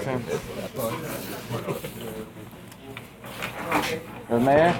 Okay. Mayor?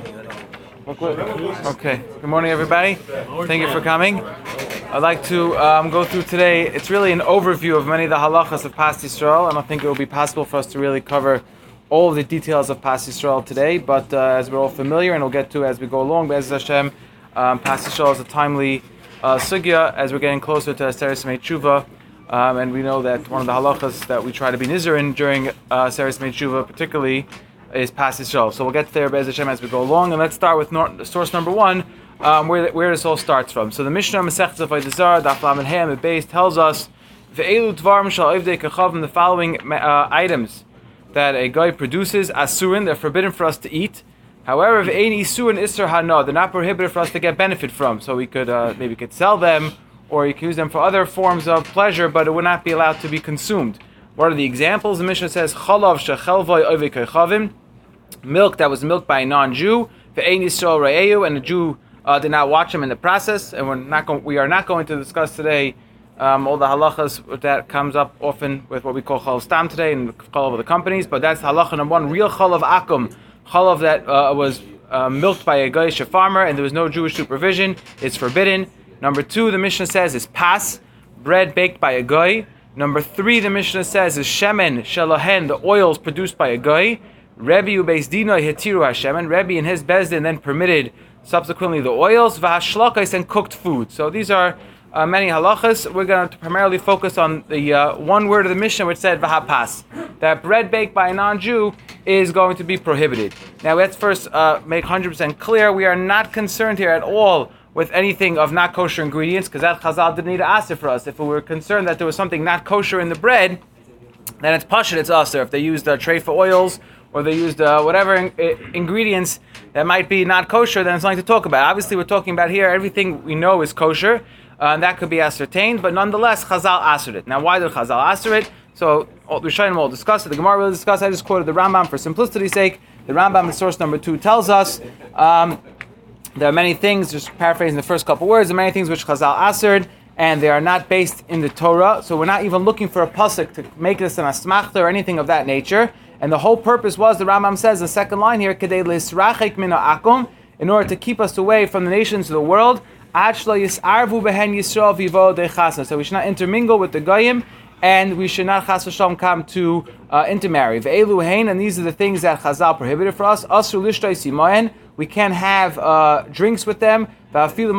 Okay. Good morning, everybody. Thank you for coming. I'd like to go through today. It's really an overview of many of the halachas of Pas Yisrael. I don't think it will be possible for us to really cover all of the details of Pas Yisrael today, but as we're all familiar, and we'll get to as we go along, Be'ez Hashem, Pas Yisrael is a timely sugya as we're getting closer to Aseret Mei Tshuva. And we know that one of the halachas that we try to be nizer in during Aseret Mei Tshuva particularly is Pas Yisrael. So we'll get there Be'ez Hashem as we go along, and let's start with source number one, where this all starts from. So the Mishnah Masechet Zafay Dezar Daf Lamed Hey Amud Beis tells us Ve'elu Dvarim Shal Ovdei Kachavim, the following items that a guy produces asurin, they're forbidden for us to eat. However, Ve'ein Isurin Isser Hana, they're not prohibited for us to get benefit from. So we could maybe sell them, or you can use them for other forms of pleasure, but it would not be allowed to be consumed. What are the examples? The Mishnah says, Chalav shechelvoi ovei kechavim, milk that was milked by a non-Jew, ve'ein Yisrael re'eu, and the Jew did not watch him in the process. And we are not going to discuss today all the halachas that comes up often with what we call chalav stam today and chalav of the companies, but that's halacha number one, real chalav akum, chalav that was milked by a Goyish farmer and there was no Jewish supervision, it's forbidden. Number two, the Mishnah says, is pas, bread baked by a goy. Number three, the Mishnah says, is shemen shelahen, the oils produced by a goy. Rebbe ubeis dino hetiru hashemen. Rebbe and his bezdin then permitted subsequently the oils, v'hashlokais, and cooked food. So these are many halachas. We're going to primarily focus on the one word of the Mishnah which said v'hapas, that bread baked by a non-Jew is going to be prohibited. Now let's first make 100% clear, we are not concerned here at all with anything of not kosher ingredients, because that Chazal didn't need to ask it for us. If we were concerned that there was something not kosher in the bread, then it's pashut, it's aser. If they used treifa oils, or they used whatever ingredients that might be not kosher, then it's nothing to talk about. Obviously, we're talking about here, everything we know is kosher, and that could be ascertained, but nonetheless, Chazal asered it. Now, why did Chazal aser it? So, the Rishonim will discuss it, the Gemara will discuss it. I just quoted the Rambam for simplicity's sake. The Rambam in source number 2 tells us, there are many things, just paraphrasing the first couple words, there are many things which Chazal asered, and they are not based in the Torah, so we're not even looking for a pasuk to make this an asmachta or anything of that nature. And the whole purpose was, the Rambam says, the second line here, Kedei lisrachek min ha'akum, in order to keep us away from the nations of the world, ad shlo yisarvu behen Yisrael vivo dechasna. So we should not intermingle with the goyim, and we should not chas v'shalom come to intermarry. Ve'elu hein, and these are the things that Chazal prohibited for us. Asru lishtoi simoen, we can't have drinks with them. Even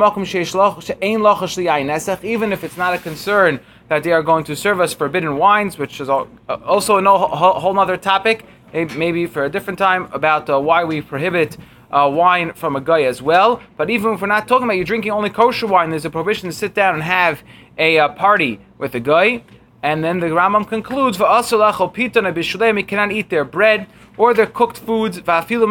if it's not a concern that they are going to serve us forbidden wines, which is also a whole other topic, maybe for a different time, about why we prohibit wine from a guy as well. But even if we're not talking about you drinking only kosher wine, there's a prohibition to sit down and have a party with a guy. And then the Rambam concludes, we cannot eat their bread or their cooked foods, and even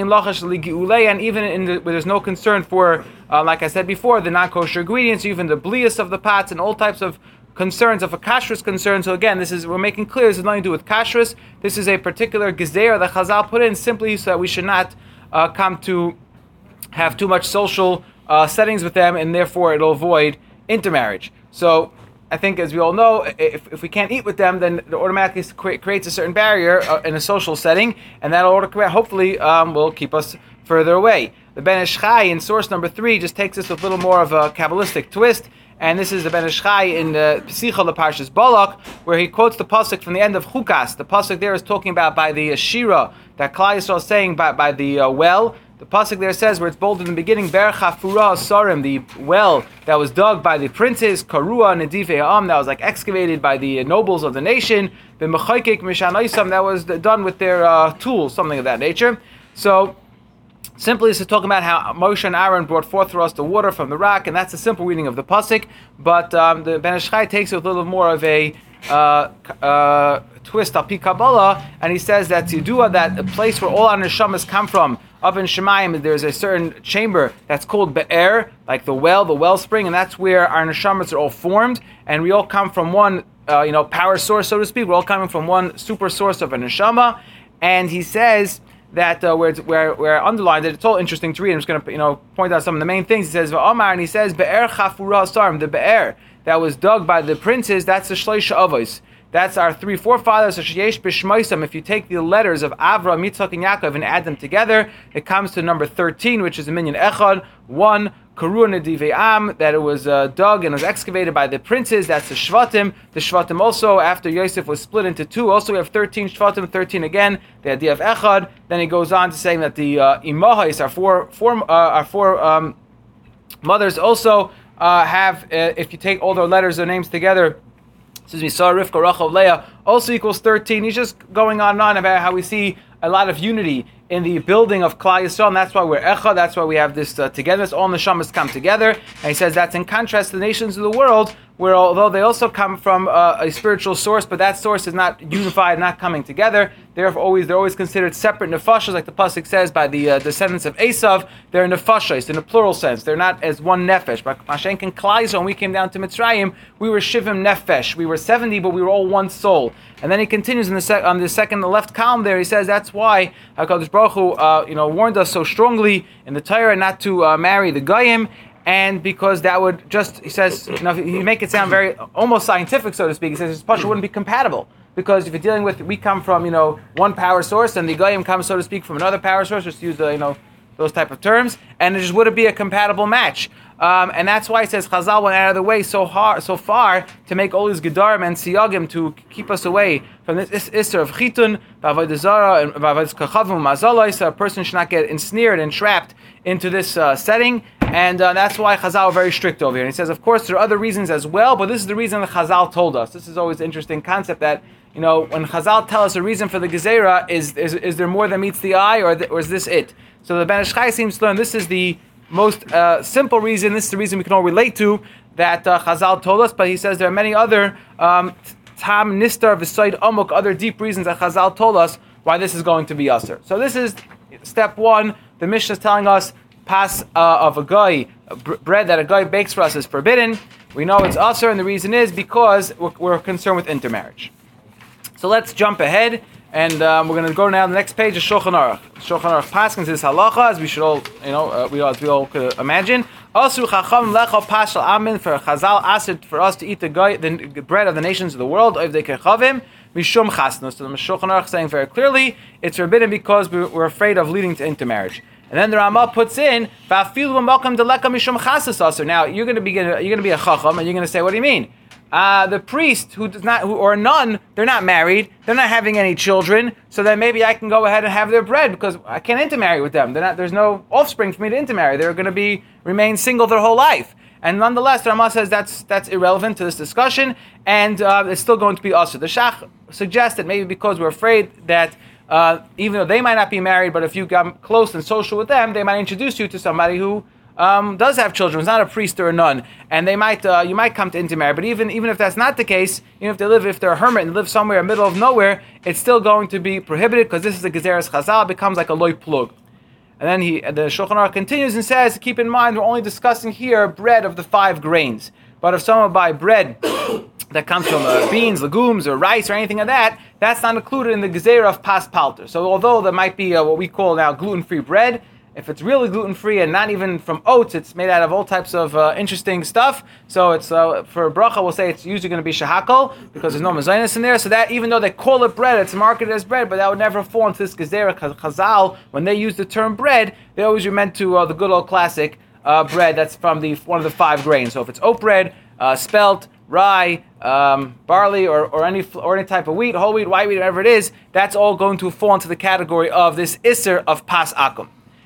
where there's no concern for, like I said before, the non-kosher ingredients, even the blias of the pots, and all types of concerns of a kashrus concern. So again, we're making clear, this has nothing to do with kashrus. This is a particular gezeira that Chazal put in simply so that we should not come to have too much social settings with them, and therefore it'll avoid intermarriage. So I think, as we all know, if we can't eat with them, then it automatically creates a certain barrier in a social setting, and that hopefully will keep us further away. The Ben Ish Chai in source number 3 just takes us with a little more of a Kabbalistic twist, and this is the Ben Ish Chai in the Pesicha the Parshas Balak, where he quotes the pasuk from the end of Chukas. The pasuk there is talking about by the Shira that Klal Yisrael is saying by the well. The pasuk there says, where it's bold in the beginning, Ber Chafura Sarim, the well that was dug by the princes, Karua Nedivei Ha'am, that was like excavated by the nobles of the nation, the Mechaykek Mishan Oisam, that was done with their tools, something of that nature. So, simply this is talking about how Moshe and Aaron brought forth for us the water from the rock, and that's a simple reading of the pasuk. But the Ben Ish Chai takes it with a little more of a twist al pi Kabbalah, and he says that Yidua, that a place where all our neshamas come from, up in Shemayim, there's a certain chamber that's called Be'er, like the wellspring, and that's where our neshamas are all formed, and we all come from one, power source, so to speak. We're all coming from one super source of a neshama, and he says that where underlined it, it's all interesting to read. I'm just going to point out some of the main things. He says V'Amar, and he says Be'er Chafura Sarim, the Be'er that was dug by the princes, that's the Shloisha Avos. That's our three forefathers. So sheyesh b'shmoisam. If you take the letters of Avraham, Yitzchak, and Yaakov and add them together, it comes to number 13, which is a minyan echad. 1. Karu Nedivei Am, that it was dug and was excavated by the princes. That's the Shvatim. The Shvatim also, after Yosef was split into 2, also we have 13 Shvatim, 13 again. The idea of Echad. Then he goes on to saying that the Imahais, our four mothers, also have, if you take all their letters, their names together, Sarah, Rivka, Rachel, Leah, also equals 13. He's just going on and on about how we see a lot of unity in the building of Klal Yisrael, and that's why we're Echad, that's why we have this togetherness, all neshamas come together, and he says that's in contrast to the nations of the world, where although they also come from a spiritual source, but that source is not unified, not coming together, they're always considered separate nefashos, like the pasuk says, by the descendants of Esav. They're nefashos in a plural sense. They're not as one nefesh. But Mashenk and Klal Yisrael, when we came down to Mitzrayim, we were shivim nefesh. We were 70, but we were all one soul. And then he continues on the left column there. He says that's why HaKadosh Baruch Hu, warned us so strongly in the Torah not to marry the Goyim. And because that would just, he says, he make it sound very, almost scientific, so to speak. He says his pasha wouldn't be compatible. Because if you're dealing with, we come from, one power source, and the Goyim comes, so to speak, from another power source, just use those type of terms, and it just wouldn't be a compatible match. And that's why it says Chazal went out of the way so far to make all these Gedarim and Siyagim to keep us away from this Isser of Chitun, B'Avodah Zarah, and B'Avodah Kachavim, Mazalai, so a person should not get ensnared and trapped into this setting. And that's why Chazal are very strict over here. And he says, of course, there are other reasons as well, but this is the reason that Chazal told us. This is always an interesting concept that, when Chazal tell us a reason for the Gezerah, is there more than meets the eye, or is this it? So the Ben Ish Chai seems to learn this is the most simple reason, this is the reason we can all relate to, that Chazal told us, but he says there are many other Tam, Nistar, V'Soid, Amok, other deep reasons that Chazal told us why this is going to be Asr. So this is step 1. The Mishnah is telling us pas of a guy, bread that a guy bakes for us is forbidden. We know it's Asr, and the reason is because we're concerned with intermarriage. So let's jump ahead, and we're going to go now to the next page of Shulchan Aruch. Shulchan Aruch paskins is halacha, as we should all, we all could imagine. Also, chacham lecha pashal amin for Chazal asid for us to eat the bread of the nations of the world. If they kechavim mishum chasnos. So the Shulchan Aruch saying very clearly, it's forbidden because we're afraid of leading to intermarriage. And then the Ramah puts in, "Va'afilu b'malkam deleka mishum chasas aser." Now you're going to be a chacham, and you're going to say, "What do you mean?" The priest or a nun, they're not married, they're not having any children, so then maybe I can go ahead and have their bread because I can't intermarry with them. There's no offspring for me to intermarry. They're going to remain single their whole life. And nonetheless, the Ramah says that's irrelevant to this discussion, and it's still going to be us. The Shach suggests that maybe because we're afraid that even though they might not be married, but if you got close and social with them, they might introduce you to somebody who does have children. It's not a priest or a nun, and they might you might come to intermarry. But even if that's not the case, if they're a hermit and live somewhere in the middle of nowhere, it's still going to be prohibited because this is a gezeres chazal. It becomes like a loy plug. And then the Shulchan Aruch continues and says, keep in mind we're only discussing here bread of the 5 grains. But if someone buy bread that comes from beans, legumes, or rice, or anything of that, that's not included in the gezerah of pas palter. So although there might be what we call now gluten-free bread, if it's really gluten-free and not even from oats, it's made out of all types of interesting stuff. So it's for bracha, we'll say it's usually going to be shahakol because there's no mezainis in there. So that even though they call it bread, it's marketed as bread, but that would never fall into this gezerah. Chazal, when they use the term bread, they always are meant to the good old classic bread that's from one of the 5 grains. So if it's oat bread, spelt, rye, barley, or any type of wheat, whole wheat, white wheat, whatever it is, that's all going to fall into the category of this isser of pas akum.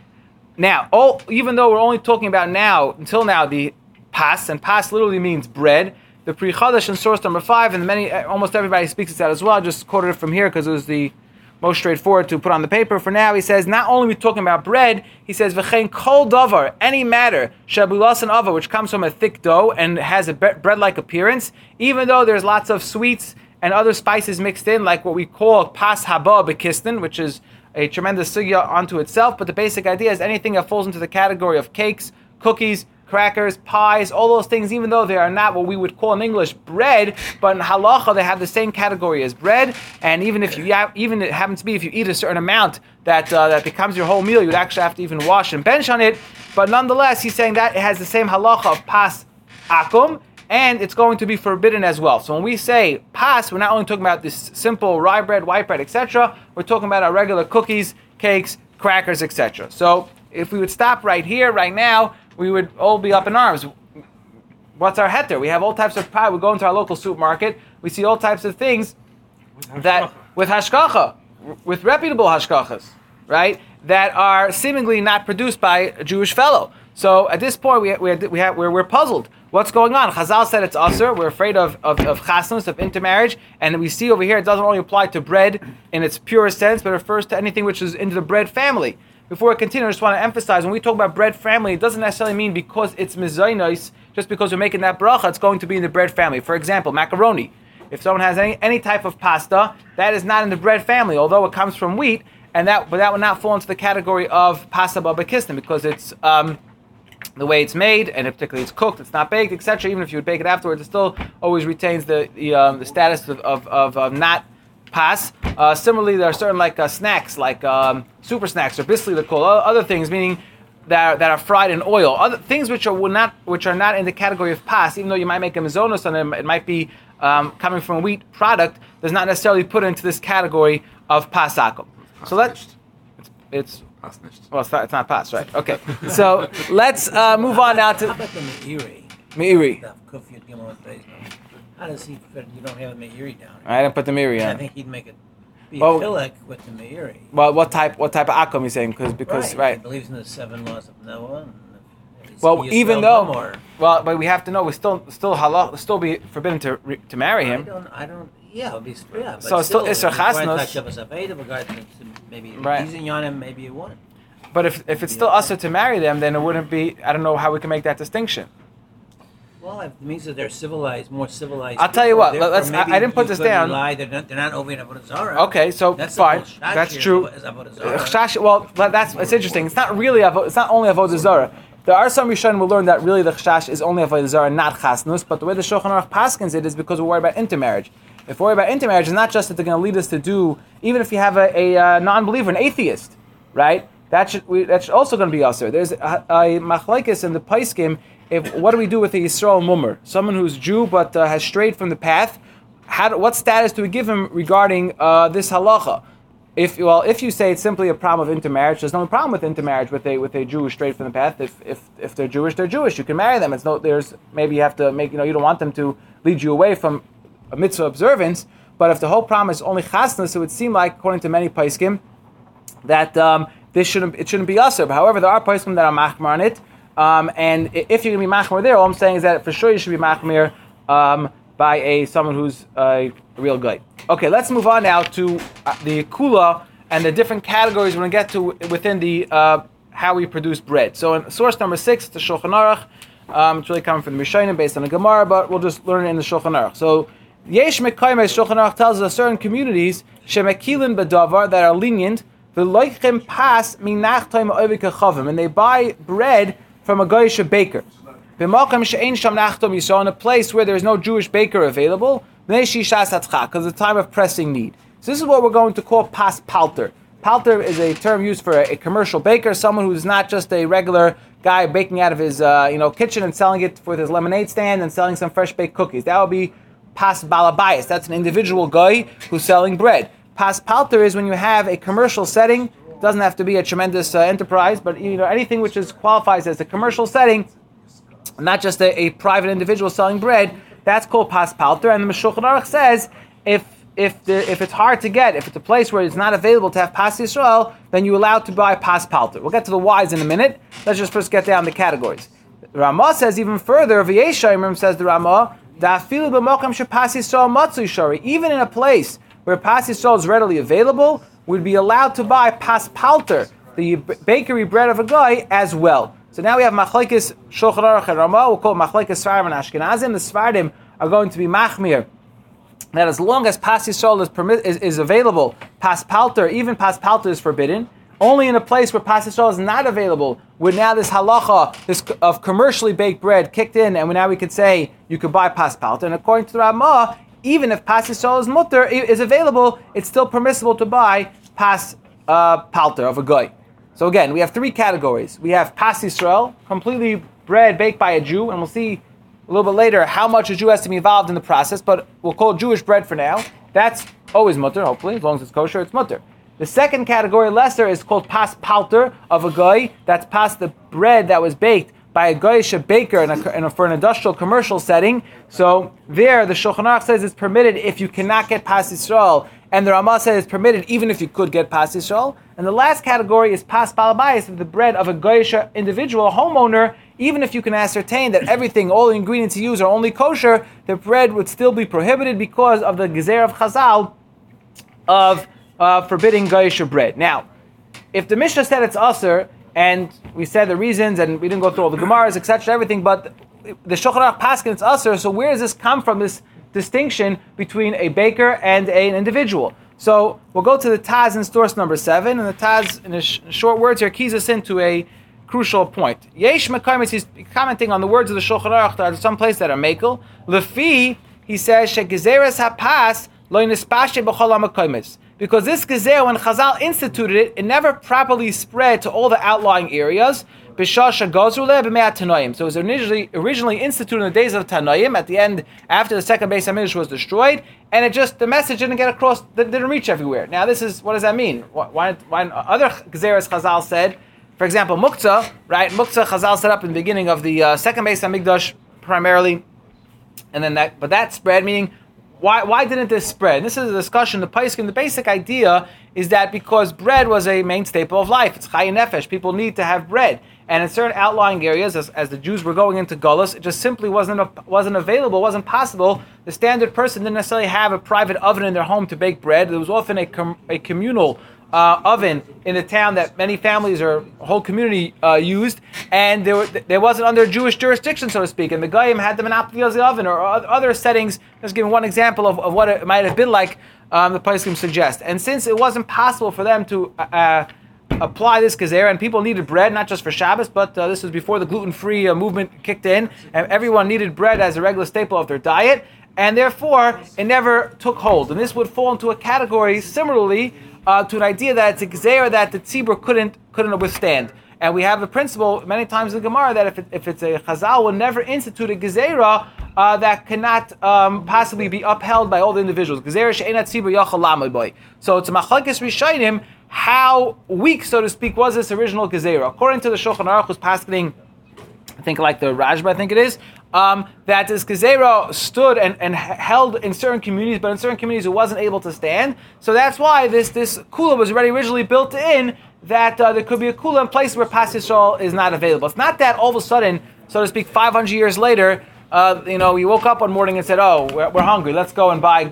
Now, even though we're only talking about until now, the pas, and pas literally means bread, the Pri Chadash in source number 5, and almost everybody speaks it out as well. I just quoted it from here because it was the most straightforward to put on the paper. For now, he says, not only are we talking about bread, he says, v'chein kol davar, any matter, shabulasan ava, which comes from a thick dough and has a bread-like appearance, even though there's lots of sweets and other spices mixed in, like what we call pas haba bekistan, which is a tremendous sugya unto itself, but the basic idea is anything that falls into the category of cakes, cookies, crackers, pies, all those things, even though they are not what we would call in English bread, but in halacha they have the same category as bread, and even it happens to be if you eat a certain amount that becomes your whole meal, you'd actually have to even wash and bench on it, but nonetheless, he's saying that it has the same halacha of pas akum, and it's going to be forbidden as well. So when we say pas, we're not only talking about this simple rye bread, white bread, etc. We're talking about our regular cookies, cakes, crackers, etc. So if we would stop right here, right now, we would all be up in arms. What's our heter? We have all types of pie. We go into our local supermarket. We see all types of things that with hashkacha, with reputable hashkachas, right? That are seemingly not produced by a Jewish fellow. So at this point, we're puzzled. What's going on? Chazal said it's usher. We're afraid of chasnus, of intermarriage, and we see over here it doesn't only apply to bread in its purest sense, but it refers to anything which is into the bread family. Before I continue, I just want to emphasize, when we talk about bread family, it doesn't necessarily mean because it's mezainos, just because we're making that bracha, it's going to be in the bread family. For example, macaroni. If someone has any type of pasta, that is not in the bread family, although it comes from wheat, but that would not fall into the category of pasta babakistim, because it's the way it's made, and particularly it's cooked, it's not baked, etc. Even if you would bake it afterwards, it still always retains the status of not pas. Similarly, there are certain snacks, like super snacks or bisli, they're called, other things, meaning that are fried in oil. Other things which are not in the category of pas, even though you might make a mizonos on them, it might be coming from a wheat product, does not necessarily put into this category of pas akum. So it's well, it's not pas, right? Okay. So let's move on now to How about the Meiri? Meiri. How does he fit? You don't have a Meiri down here. I didn't put the Meiri I on. think he'd make it be a filek with the Meiri. Well, what type of akum you saying? Because right. He believes in the 7 laws of Noah. Well, even though, but we have to know, we still halach, still be forbidden to marry him. I don't. Yeah, it'll be But so it's still Isser Chasnos. Maybe right. he's in Yonim, maybe it won't. But if it's still usher to marry them, then it wouldn't be. I don't know how we can make that distinction. Well, it means that they're civilized, more civilized. I'll tell you what. I didn't put this down. They're not over in Avodah Zarah. Okay, so that's fine. That's true. Well, it's interesting. It's not really. It's not only Avodah Zarah. There are some Rishonim who learn that really the chash is only Avodah Zarah, not chasnus. But the way the Shulchan Aruch paskins it is because we're worried about intermarriage. If we're worried about intermarriage, it's not just that they're going to lead us to do, even if you have a non-believer, an atheist, right? That's also going to be usher. There's a machlekes in the Paiskim. What do we do with a Yisrael mummer, someone who's Jew but has strayed from the path? What status do we give him regarding this halacha? If you say it's simply a problem of intermarriage, there's no problem with intermarriage with a Jew who strayed from the path. If they're Jewish, they're Jewish. You can marry them. Maybe you have to make, you don't want them to lead you away from a mitzvah observance. But if the whole problem is only chasnas, it would seem like, according to many paiskim, that it shouldn't be usher. But however, there are paiskim that are machmir on it. And if you're going to be machmir there, all I'm saying is that for sure you should be machmir by someone who's a real guy. Okay, let's move on now to the kula and the different categories we're going to get to within the how we produce bread. So in source number 6, the Shulchan Aruch. It's really coming from the Rishonim based on the Gemara, but we'll just learn it in the Shulchan Aruch. So Yesh Mekaymes, Shulchan Aruch tells us certain communities shemekilin bedavar, that are lenient, v'loichem pas minach toim oivik chavim, and they buy bread from a goyish baker. B'malchem she'ein sham nachtom yisrael, in a place where there is no Jewish baker available, because it's a time of pressing need. So this is what we're going to call pas palter. Palter is a term used for a commercial baker, someone who's not just a regular guy baking out of his kitchen and selling it with his lemonade stand and selling some fresh baked cookies. That would be pas balabayas. That's an individual guy who's selling bread. Pas palter is when you have a commercial setting. It doesn't have to be a tremendous enterprise, but anything which qualifies as a commercial setting, not just a private individual selling bread. That's called pas palter. And the Shulchan Aruch says if it's hard to get, if it's a place where it's not available to have pas Yisrael, then you're allowed to buy pas palter. We'll get to the whys in a minute. Let's just first get down the categories. The Ramah says even further, V'yeshayimrim, says the Ramah, Da'afilu b'mokam shepas Yisrael matzui shari, even in a place where pas Yisrael is readily available, we'd be allowed to buy pas palter, the bakery bread of a guy, as well. So now we have machlekes Shulchan Aruch and Ramah. We'll call it machlekes Sfardim and Ashkenazim. The Sfardim are going to be machmir that as long as pas Yisrael is available, pas palter, even pas palter is forbidden. Only in a place where pas Yisrael is not available, where now this halacha of commercially baked bread kicked in, and now we could say you could buy pas palter. And according to the Ramah, even if pas Yisrael is mutter, is available, it's still permissible to buy pas palter of a guy. So again, we have 3 categories. We have pas Yisrael, completely bread baked by a Jew, and we'll see a little bit later how much a Jew has to be involved in the process, but we'll call it Jewish bread for now. That's always mutter, hopefully, as long as it's kosher, it's mutter. The second category, lesser, is called pas palter of a goy. That's pas the bread that was baked by a goyish baker for an industrial commercial setting. So there, the Shulchan Aruch says it's permitted if you cannot get pas Yisrael, and the Ramah says it's permitted even if you could get pas Yisrael. And the last category is pas balabayis, the bread of a goyish individual, a homeowner. Even if you can ascertain that everything, all the ingredients you use are only kosher, the bread would still be prohibited because of the gezer of Chazal of forbidding goyish bread. Now, if the Mishnah said it's usher, and we said the reasons, and we didn't go through all the Gemaras, etc., everything, but the Shulchan Aruch paskin it's usher, so where does this come from, this distinction between a baker and an individual? So we'll go to the Taz in source number 7, and the Taz, in short words here, keys us into a crucial point. Yesh Mekaymis, he's commenting on the words of the Shulchan Aruch, there are some places that are mekel. Lefi, he says, shegezeres hapas lo nispashe b'chol ha-mekaymis. Because this gezer, when Chazal instituted it, it never properly spread to all the outlying areas. So it was originally instituted in the days of Tanoim, at the end, after the second Beis HaMikdash was destroyed, and the message didn't get across, didn't reach everywhere. Now what does that mean? Why other gezeres Chazal said, for example, Muktzah, right? Muktzah Chazal set up in the beginning of the second Beis HaMikdash primarily, and then that spread, meaning, why didn't this spread? This is a discussion. The Paiskim, the basic idea is that because bread was a main staple of life, it's Chayin Nefesh, people need to have bread. And in certain outlying areas, as the Jews were going into Gullus, it just simply wasn't available, wasn't possible. The standard person didn't necessarily have a private oven in their home to bake bread. There was often a communal oven in the town that many families or a whole community used, and there wasn't under Jewish jurisdiction, so to speak, and the Goyim had the monopoly of the oven, or other settings. Just giving one example of what it might have been like, the Paiskim suggest. And since it wasn't possible for them to apply this gezer, and people needed bread, not just for Shabbos, but this was before the gluten-free movement kicked in, and everyone needed bread as a regular staple of their diet, and therefore it never took hold. And this would fall into a category similarly to an idea that it's a gezer that the tzibur couldn't withstand. And we have the principle many times in the Gemara that if it's a Chazal will never institute a gezerah that cannot possibly be upheld by all the individuals. Gezerah she'enat tzibur yachal lamod boy. So it's a machlokes rishonim, how weak, so to speak, was this original gezerah? According to the Shulchan Aruch, who's paskening, I think like the Rajba, I think it is, that this gezerah stood and held in certain communities, but in certain communities it wasn't able to stand. So that's why this kula was already originally built in, that there could be a kula in places where pas Yisrael is not available. It's not that all of a sudden, so to speak, 500 years later, you woke up one morning and said, "Oh, we're hungry. Let's go and buy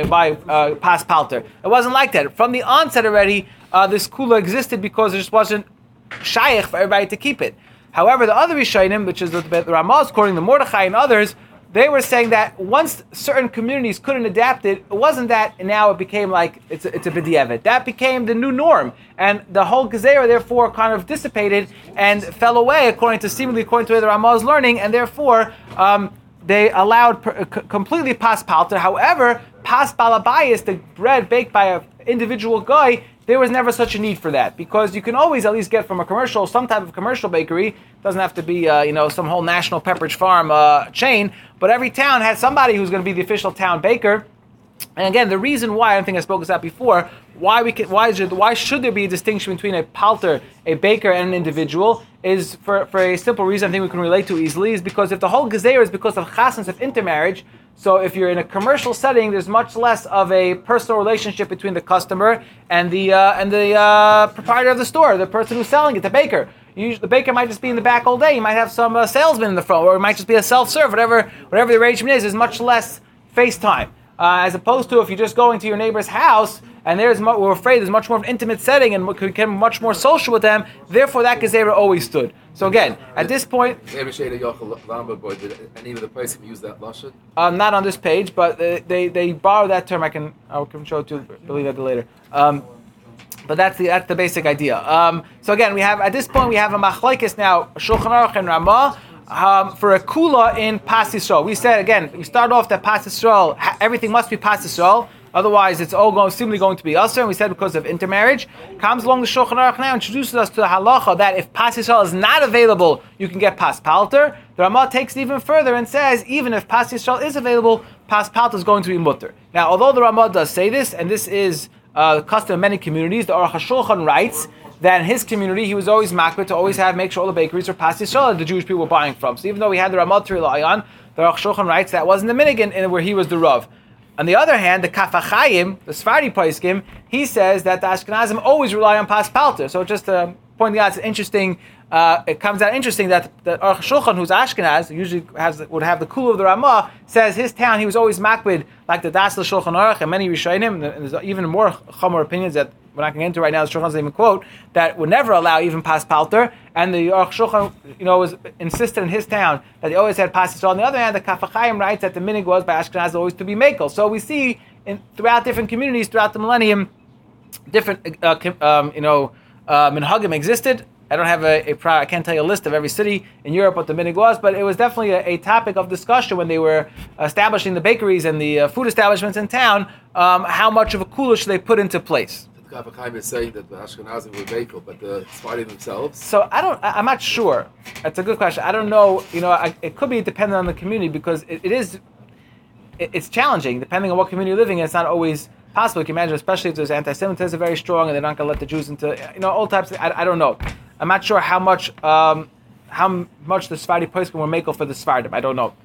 pas palter." It wasn't like that. From the onset already, this kula existed because it just wasn't shaykh for everybody to keep it. However, the other Rishonim, which is the Ramah, according to Mordechai and others, they were saying that once certain communities couldn't adapt it, it wasn't that now it became like it's a b'diavad. That became the new norm, and the whole gezerah therefore kind of dissipated and fell away according to the way the Ramah's learning, and therefore they allowed completely pas palter. However, pas balabayis, the bread baked by an individual guy, there was never such a need for that, because you can always at least get from some type of commercial bakery. It doesn't have to be some whole national Pepperidge Farm chain, but every town had somebody who's going to be the official town baker. And again, the reason why, I don't think I spoke this out before, why should there be a distinction between a palter, a baker, and an individual, is for a simple reason I think we can relate to easily, is because if the whole gezer is because of chasnas, of intermarriage, so if you're in a commercial setting, there's much less of a personal relationship between the customer and the proprietor of the store, the person who's selling it, the baker. The baker might just be in the back all day. You might have some salesman in the front, or it might just be a self-serve. Whatever the arrangement is, there's much less face time. As opposed to if you're just going to your neighbor's house and we're afraid there's much more of an intimate setting and we can become much more social with them. Therefore, that gezerah always stood. So again, at this point, did any of the places use that lashon? Not on this page, but they borrow that term. I can show it to you. Believe that later. But that's the basic idea. So again, we have a machlokes now, Shulchan Aruch and Ramah. For a kula in pas Yisrael. We said again, we start off that pas Yisrael, everything must be pas Yisrael. Otherwise, it's all simply going to be usher. And we said because of intermarriage. Comes along the Shulchan Aruch now, introduces us to the halacha that if Pas Yisrael is not available, you can get Pas Palter. The Ramah takes it even further and says, even if Pas Yisrael is available, Pas Palter is going to be mutter. Now, although the Ramah does say this, and this is the custom of many communities, the Aruch HaShulchan writes that in his community he was always makbid to always make sure all the bakeries are Pas Yisrael that the Jewish people were buying from. So even though we had the Ramah to rely on, the Aruch HaShulchan writes that wasn't the minhag where he was the Rav. On the other hand, the Kaf HaChaim, the Sephardi Poskim, he says that the Ashkenazim always rely on Pas Palter. So just pointing out, it's interesting. It comes out interesting that the Aruch HaShulchan, who's Ashkenaz, usually would have the kula of the Ramah, says his town he was always makbid like the Das Shulchan Aruch and many Rishonim. And there's even more chomer opinions that we're not going to get into right now. The Shulchan doesn't even quote that would never allow even Pas Palter. And the Aruch HaShulchan, was insisted in his town that they always had Pas Yisrael. On the other hand, the Kaf HaChaim writes that the minhag was by Ashkenaz always to be makel. So we see throughout different communities throughout the millennium, different minhagim existed. I don't have I can't tell you a list of every city in Europe what the minhag was, but it was definitely a topic of discussion when they were establishing the bakeries and the food establishments in town. How much of a kula should they put into place? The Kaf HaChaim is saying that the Ashkenazim were bakel, but the Sephardim themselves. So I'm not sure. That's a good question. I don't know. It could be dependent on the community because it's challenging depending on what community you're living in. It's not always possible. You can imagine, especially if there's anti-Semitism very strong and they're not going to let the Jews into all types. I don't know. I'm not sure how much the Sephardi poskim were makel for the Sephardim. I don't know.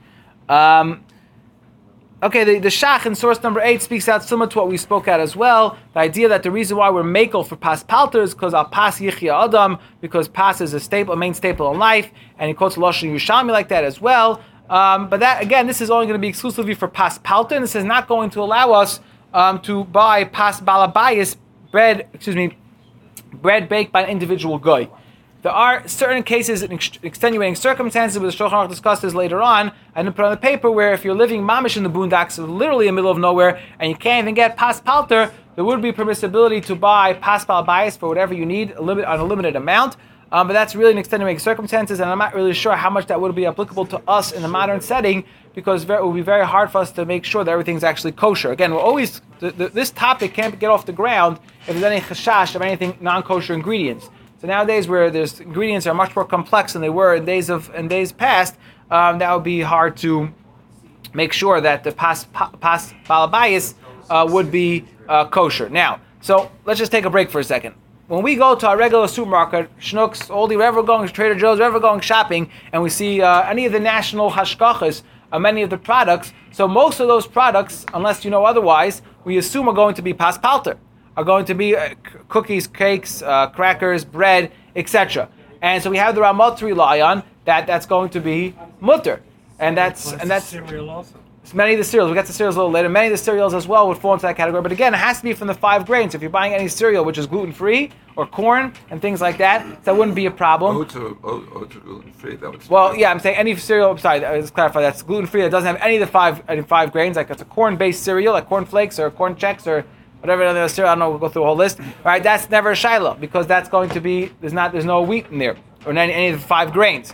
Okay, the Shach in source number 8 speaks out similar to what we spoke at as well. The idea that the reason why we're makel for Pas Palter is because al Pas Yichya Adam, because Pas is a main staple in life, and he quotes Lashon Yerushalmi like that as well. But that again, this is only going to be exclusively for Pas Palter, and this is not going to allow us to buy Pas Balabayis bread baked by an individual guy. There are certain cases in extenuating circumstances, which the Shulchan Aruch discusses later on, and put on the paper where if you're living mamish in the boondocks, literally in the middle of nowhere, and you can't even get Pas Palter, there would be permissibility to buy Pas Balabayis for whatever you need, on a limited amount. But that's really in extenuating circumstances, and I'm not really sure how much that would be applicable to us in the modern setting, because it would be very hard for us to make sure that everything's actually kosher. Again, we're always this topic can't get off the ground if there's any chashash of anything non-kosher ingredients. So nowadays, where there's ingredients are much more complex than they were in days past, that would be hard to make sure that the pas balabayis would be kosher. Now, so let's just take a break for a second. When we go to our regular supermarket, Schnucks, Aldi, wherever we're going, Trader Joe's, wherever we're going shopping, and we see any of the national hashkachas, many of the products, so most of those products, unless you know otherwise, we assume are going to be Pas Palter, are going to be cookies, cakes, crackers, bread, etc. And so we have the Ramah to rely on that's going to be mutter, and that's cereal also. Many of the cereals, we'll get to cereals a little later, many of the cereals as well would fall into that category. But again, it has to be from the 5 grains. If you're buying any cereal which is gluten-free or corn and things like that, that wouldn't be a problem. Oats are gluten-free. Well, yeah, I'm saying any cereal, sorry, let's clarify, that's gluten-free, that doesn't have any of the 5 grains, like it's a corn-based cereal, like corn flakes or corn checks or whatever other cereal, I don't know, we'll go through a whole list. All right, that's never a shiloh, because that's going to be, there's no wheat in there, or any of the 5 grains.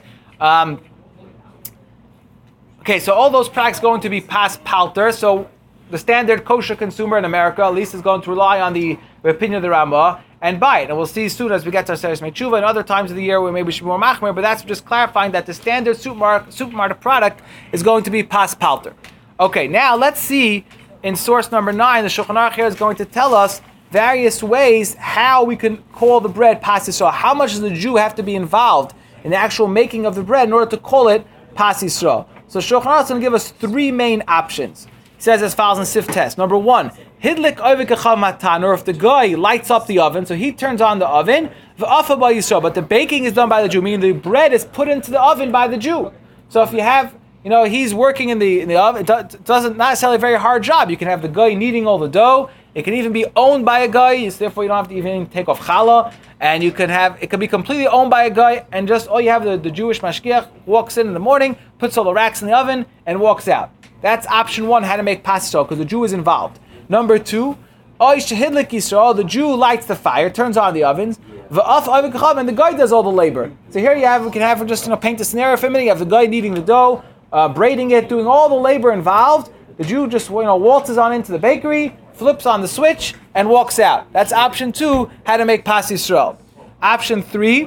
Okay, so all those products going to be Pas Palter. So the standard kosher consumer in America, at least, is going to rely on the opinion of the Ramah and buy it. And we'll see soon as we get to our Seres Mechuva and other times of the year where maybe we should be more machmer, but that's just clarifying that the standard supermarket product is going to be Pas Palter. Okay, now let's see in source number 9, the Shulchan Aruch here is going to tell us various ways how we can call the bread Pas Yisrael. How much does the Jew have to be involved in the actual making of the bread in order to call it Pas Yisrael? So Shulchan Aruch is going to give us 3 main options. He says as follows in Sif Test. Number 1, Hidlik Oivik Echad Matan, or if the guy lights up the oven, so he turns on the oven, V'afa Ba Yisrael, but the baking is done by the Jew, meaning the bread is put into the oven by the Jew. So if you have, he's working in the oven, it doesn't necessarily a very hard job. You can have the guy kneading all the dough. It can even be owned by a guy, so therefore you don't have to even take off challah. And it can be completely owned by a guy, and just all you have, the Jewish mashgiach walks in the morning, puts all the racks in the oven, and walks out. That's option 1, how to make Pas Yisrael, because the Jew is involved. Number 2, the Jew lights the fire, turns on the ovens, and the guy does all the labor. So here we can have just paint a scenario for a minute. You have the guy kneading the dough, braiding it, doing all the labor involved. The Jew just waltzes on into the bakery, flips on the switch, and walks out. That's option 2, how to make Pas Yisrael. Option 3,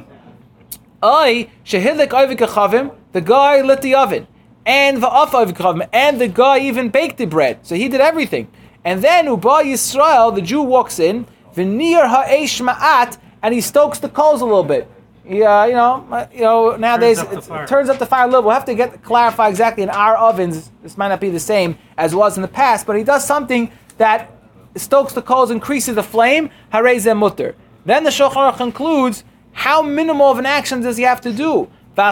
the guy lit the oven, and the guy even baked the bread. So he did everything. And then Uba Yisrael, the Jew walks in, v'nir ha'esh ma'at, and he stokes the coals a little bit. Nowadays it turns up the fire a little. We'll have to clarify exactly in our ovens. This might not be the same as was in the past, but he does something that stokes the coals, increases the flame. Harei ze mutter. Then the Shulchan Aruch concludes, how minimal of an action does he have to do?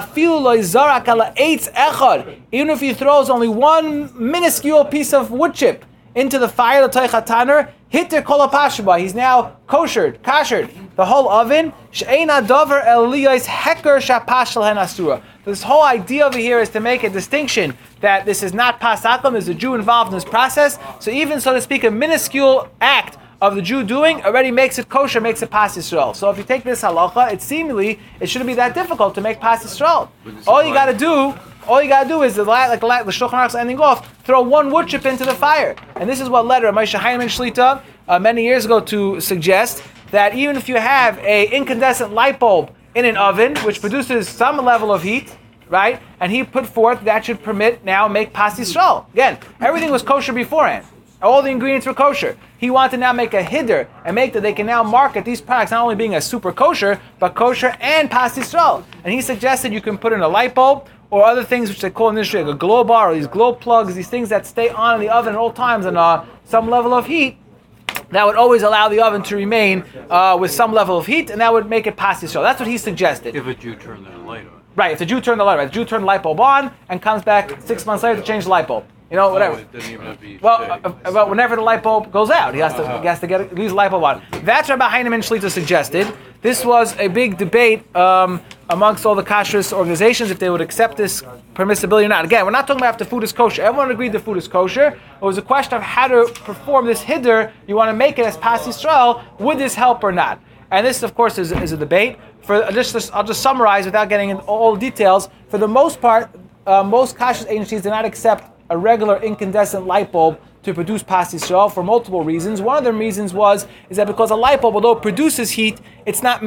Even if he throws only one minuscule piece of wood chip into the fire, the toich hataner, hitter kol hapashba, he's now kashered the whole oven. She'eina dover eliyos heker shapashel hen asura. This whole idea over here is to make a distinction that this is not pasakum, there's a Jew involved in this process. So even, so to speak, a minuscule act of the Jew doing already makes it kosher, makes it Pas Yisrael. So if you take this halacha, it shouldn't be that difficult to make Pas Yisrael. All you got to do is, like the Shulchan Aruch's ending off, throw one wood chip into the fire. And this is what led Moshe Hyman Shlita many years ago to suggest that even if you have a incandescent light bulb in an oven, which produces some level of heat, right, and he put forth that should permit now make Pas Yisrael. Again, everything was kosher beforehand. All the ingredients were kosher. He wanted to now make a hiddur and make that they can now market these products not only being a super kosher, but kosher and Pas Yisrael. And he suggested you can put in a light bulb or other things which they call in the industry like a glow bar or these glow plugs, these things that stay on in the oven at all times and some level of heat. That would always allow the oven to remain with some level of heat, and that would make it Pas Yisrael. That's what he suggested. If a Jew turned the light on. Right, if the Jew turned the light on. The Jew turned the light bulb on and comes back 6 months later to change the light bulb. Whatever. It doesn't even have to be Well, whenever the light bulb goes out, he has to leave the light bulb on. That's what Rabbi Heinemann Shlita suggested. This was a big debate amongst all the kashrus organizations if they would accept this permissibility or not. Again, we're not talking about if the food is kosher. Everyone agreed the food is kosher. It was a question of how to perform this hiddur. You want to make it as Pas Yisrael. Would this help or not? And this, of course, is a debate. I'll just summarize without getting into all the details. For the most part, most kashrus agencies do not accept a regular incandescent light bulb to produce Pas Yisrael for multiple reasons. One of the reasons is that because a light bulb, although it produces heat, it's not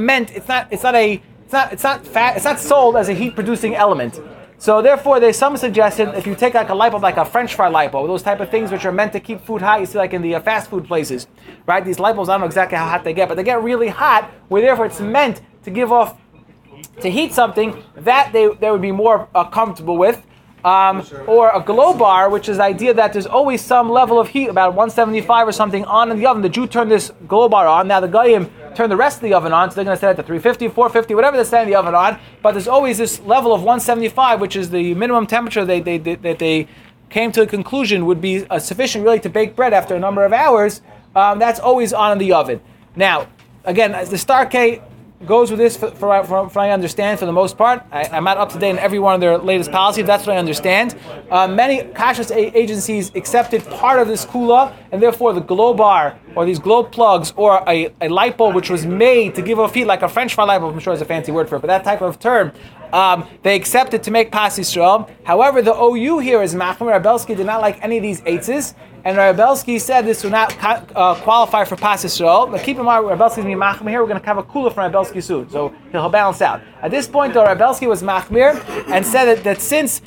sold as a heat producing element. So therefore, there's some suggestion if you take like a light bulb, like a French fry light bulb, those type of things which are meant to keep food hot. You see, like in the fast food places, right? These light bulbs, I don't know exactly how hot they get, but they get really hot. Where therefore it's meant to give off, to heat something that they would be more comfortable with. Or a glow bar, which is the idea that there's always some level of heat, about 175 or something, on in the oven. The Jew turned this glow bar on. Now the Goyim turned the rest of the oven on, so they're going to set it to 350, 450, whatever they're setting the oven on. But there's always this level of 175, which is the minimum temperature that they came to a conclusion would be sufficient really to bake bread after a number of hours. That's always on in the oven. Now, again, as the Starkey goes with this, for what I understand, for the most part. I'm not up to date on every one of their latest policies. That's what I understand. Many kashrus agencies accepted part of this kula, and therefore the glow bar or these glow plugs or a light bulb which was made to give off heat, like a French fry light bulb, I'm sure is a fancy word for it, but that type of term, they accepted to make Pas Yisrael. However, the OU here is Machmer. Rabelsky did not like any of these eitzes, and Rabelsky said this would not qualify for Pas Yisrael. But keep in mind, Rabelsky's going to be Machmer here. We're going to have a kula from Rabelsky soon, so he'll balance out. At this point, though, Rabelsky was Machmer and said that since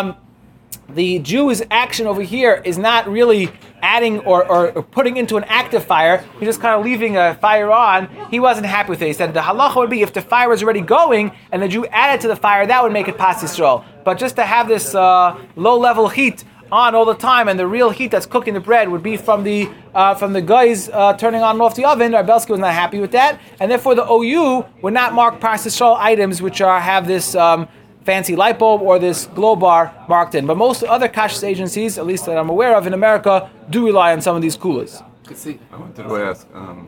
the Jew's action over here is not really adding or putting into an active fire, he's just kind of leaving a fire on, he wasn't happy with it. He said the halacha would be if the fire was already going and the Jew added to the fire, that would make it Pas Yisrael. But just to have this low-level heat on all the time, and the real heat that's cooking the bread would be from the guys turning on and off the oven, Rabelsky was not happy with that, and therefore the OU would not mark Pas Yisrael items which have this fancy light bulb or this glow bar marked in. But most other kashrus agencies, at least that I'm aware of in America, do rely on some of these kulas. I wanted to ask,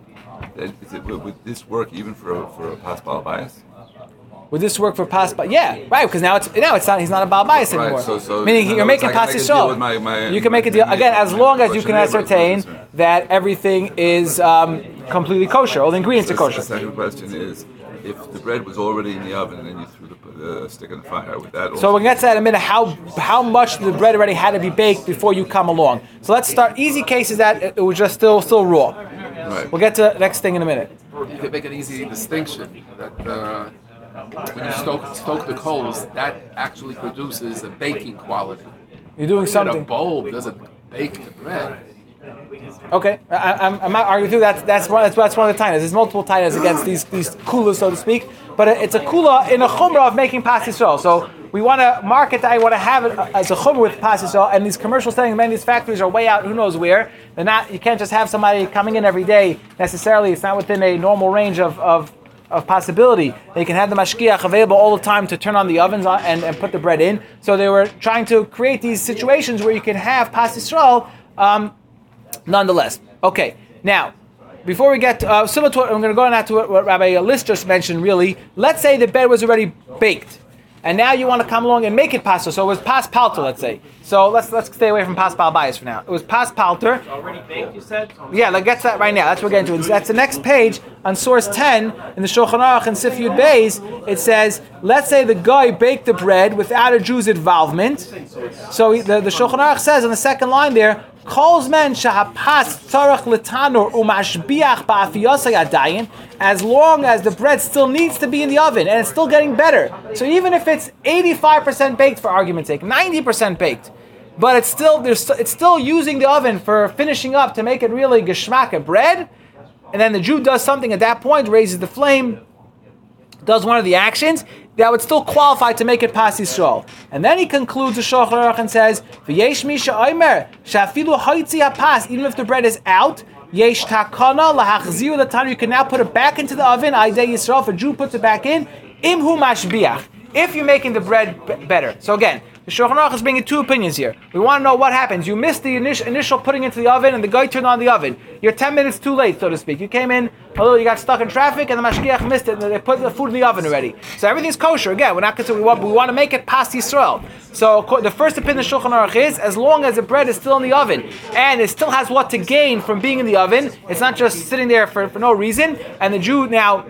would this work even for a pas bal bayis? Would this work for pas? Yeah, right. Because now it's not. He's not a bal bayis anymore. Right, so meaning you're making Pas Yisrael. You can make a deal again as long as you can ascertain that everything is completely kosher. All the ingredients are kosher. The second question is, if the bread was already in the oven and then you threw stick in the fire with that. So we'll get to that in a minute. How much the bread already had to be baked before you come along. So let's start. Easy case is that it was just still raw. Right. We'll get to the next thing in a minute. You can make an easy distinction that when you stoke the coals, that actually produces a baking quality. You're doing A something. bulb doesn't bake the bread. Okay, I'm not arguing with you. That's one of the tainas. There's multiple tainas against these kulas, so to speak. But it's a kula in a chumrah of making pas Yisrael. So we want to market that. I want to have it as a chumrah with pas Yisrael. And these commercial settings, many of these factories are way out. Who knows where? They're not. You can't just have somebody coming in every day necessarily. It's not within a normal range of possibility. They can have the mashgiach available all the time to turn on the ovens and put the bread in. So they were trying to create these situations where you can have pas Yisrael. Nonetheless, okay. Now, before we get similar to what I'm going to go on to what Rabbi List just mentioned. Really, let's say the bread was already baked, and now you want to come along and make it pasta. So it was pas palter, let's say. So let's stay away from pas balbayis for now. It was pas palter. Already baked, you said? Yeah, let's get to that right now. That's what we're getting to. That's the next page on source 10 in the Shulchan Aruch and Sif Yud Beis. It says, let's say the guy baked the bread without a Jew's involvement. So the Shulchan Aruch says on the second line there, calls men shahapas tzarach letanur umashbiach ba'afiyasay adayin, as long as the bread still needs to be in the oven and it's still getting better. So even if it's 85% baked, for argument's sake, 90% baked, but it's still using the oven for finishing up to make it really geschmack bread, and then the Jew does something at that point, raises the flame, does one of the actions, that would still qualify to make it pas Yisrael. And then he concludes the Shulchan Aruch and says, "V'yesh mi she'omer she'afilu ha'itzi hapas," even if the bread is out, yesh takana lahachzir l'tanu, you can now put it back into the oven. Aidei Yisrael, if a Jew puts it back in, imhu mashbiach, if you're making the bread better. So again, the Shulchan Aruch is bringing two opinions here. We want to know what happens. You missed the initial putting into the oven, and the guy turned on the oven. You're 10 minutes too late, so to speak. You came in you got stuck in traffic, and the mashgiach missed it, and they put the food in the oven already. So everything's kosher. Again, we're not concerned. We want to make it pas Yisrael. So the first opinion of Shulchan Aruch is, as long as the bread is still in the oven, and it still has what to gain from being in the oven, it's not just sitting there for no reason, and the Jew now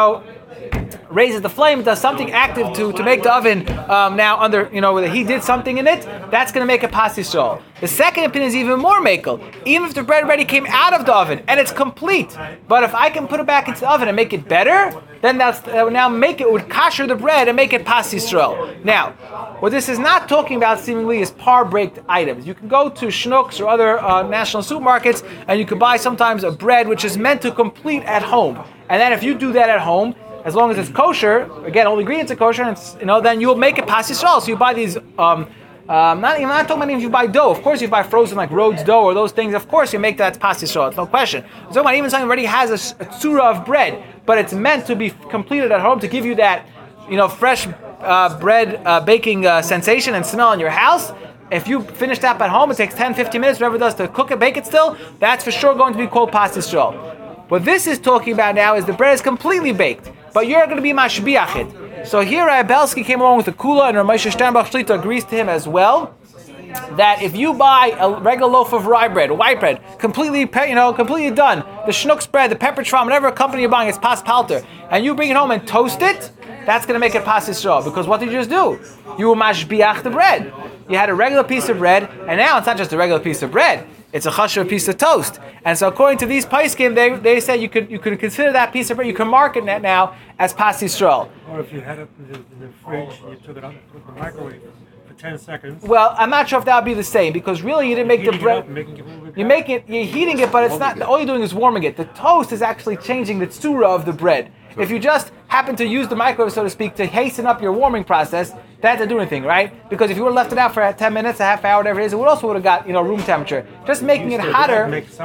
raises the flame, does something active to make the oven now under, he did something in it, that's going to make a pas Yisrael. The second opinion is even more makel. Even if the bread already came out of the oven and it's complete, but if I can put it back into the oven and make it better, then that would kasher the bread and make it pas Yisrael. Now, what this is not talking about seemingly is par-baked items. You can go to Schnucks or other national supermarkets and you can buy sometimes a bread which is meant to complete at home. And then if you do that at home, as long as it's kosher, again, all the ingredients are kosher, and then you'll make it pas Yisrael. So you buy these, not talking about if you buy dough. Of course, you buy frozen like Rhodes dough or those things. Of course, you make that pas Yisrael. It's no question. I'm talking about even something already has a tzura of bread, but it's meant to be completed at home to give you that, fresh bread baking sensation and smell in your house. If you finish that at home, it takes 10, 15 minutes, whatever it does to cook it, bake it still, that's for sure going to be called pas Yisrael. What this is talking about now is the bread is completely baked, but you're going to be mashbiach it. So here Rabbi Belsky came along with the kula, and Rav Moshe Sternbach Shlita agrees to him as well, that if you buy a regular loaf of rye bread, white bread, completely done, the Schnucks bread, the pepper from whatever company you're buying, it's pas palter, and you bring it home and toast it, that's going to make it pas Yisrael. Because what did you just do? You mashbiach the bread. You had a regular piece of bread, and now it's not just a regular piece of bread. It's a chashuv piece of toast. And so according to these paiskim, they said you could consider that piece of bread, you can market that now as pas Yisrael. Or if you had it in the fridge, you took it out and put it in the microwave for 10 seconds. Well, I'm not sure if that would be the same, because really you didn't make the bread. You're heating it, but it's not. All you're doing is warming it. The toast is actually changing the tzura of the bread. If you just happen to use the microwave, so to speak, to hasten up your warming process, that doesn't do anything, right? Because if you would have left it out for 10 minutes, a half hour, whatever it is, it would also have got room temperature. Just making it hotter,